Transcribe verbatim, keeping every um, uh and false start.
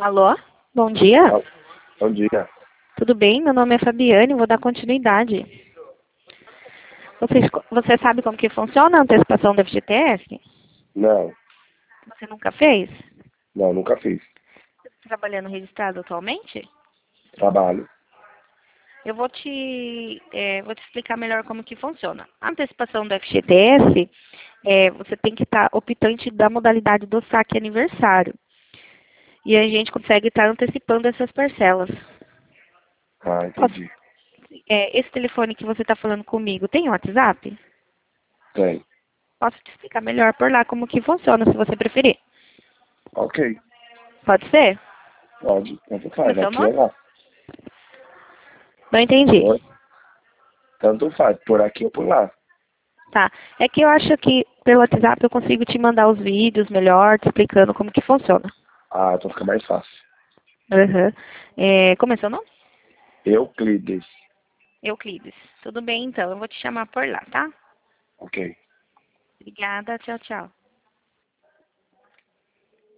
Alô? Bom dia. Ah, bom dia. Tudo bem? Meu nome é Fabiane, vou dar continuidade. Você, você sabe como que funciona a antecipação do F G T S? Não, Você nunca fez? não, nunca fiz. Você está trabalhando registrado atualmente? Trabalho. Eu vou te, é, vou te explicar melhor como que funciona. A antecipação do F G T S, é, você tem que estar optante da modalidade do saque aniversário. E a gente consegue estar antecipando essas parcelas. Ah, Posso- entendi. é, esse telefone que você está falando comigo tem WhatsApp? Tem. Posso te explicar melhor por lá como que funciona, se você preferir. Ok, Pode ser? pode. Tanto Como é faz. seu Aqui ou nome? lá. Não entendi. Oi? Tanto faz. Por aqui ou por lá. Tá. É que eu acho que pelo WhatsApp eu consigo te mandar os vídeos melhor, te explicando como que funciona. Ah, então fica mais fácil. Uhum. É, como é seu nome? Euclides. Euclides. Tudo bem, então. Eu vou te chamar por lá, tá? Ok. Obrigada. Tchau, tchau.